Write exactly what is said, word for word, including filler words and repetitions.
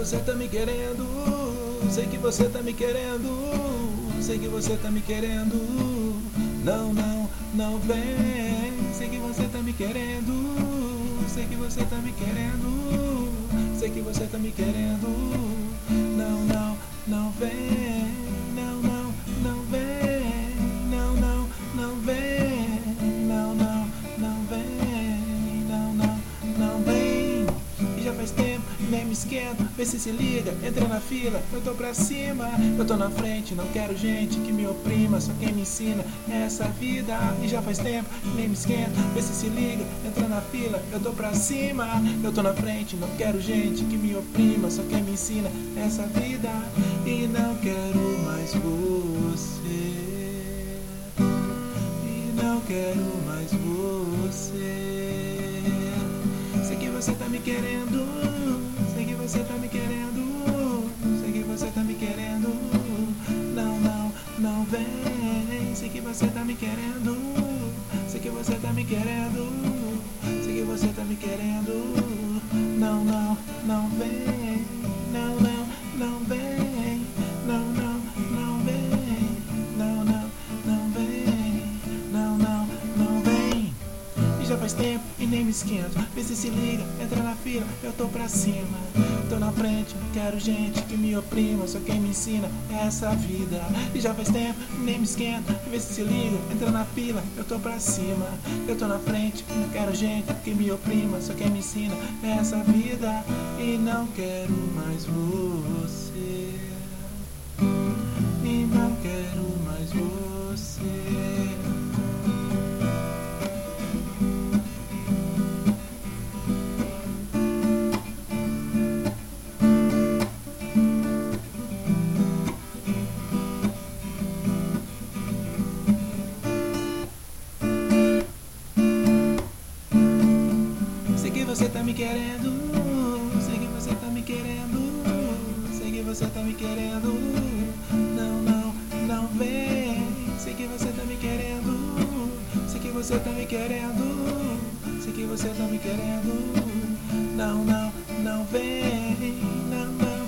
você tá me querendo, sei que você tá me querendo, sei que você tá me querendo. Não, não, não vem, sei que você tá me querendo, sei que você tá me querendo, sei que você tá me querendo. Não, não, não vem, não, não, não vem, não, não, não vem, não, não, não vem, não, não, não vem. E já faz tempo, nem me esquento, vê se se liga, entra na fila, eu tô pra cima, eu tô na frente, não quero gente que me oprima, só quem me ensina é essa vida. E já faz tempo, nem me esquento, vê se se liga, entra na fila, eu tô pra cima, eu tô na frente, não quero gente que me oprima, só quem me ensina é essa vida. E não quero mais você, e não quero mais você. Sei que você tá me querendo, sei que você tá me querendo, sei que você tá me querendo. Não, não, não vem, sei que você tá me querendo, sei que você tá me querendo, sei que você tá me querendo. Não, não, não vem, não, não, não vem, não, não, não vem, não, não, não vem, não, não, não vem. E já faz tempo e nem me esquento, vê se se liga, entra na fila, eu tô pra cima, tô na frente, não quero gente que me oprima, só quem me ensina é essa vida. E já faz tempo e nem me esquento, vê se se liga, entra na fila, eu tô pra cima, eu tô na frente, não quero gente que me oprima, só quem me ensina é essa vida. E não quero mais você, e não quero mais você. Sei que você tá me querendo, sei que você tá me querendo, sei que você tá me querendo. Não, não, não vem, sei que você tá me querendo, sei que você tá me querendo, sei que você tá me querendo. Não, não, não vem, não, não.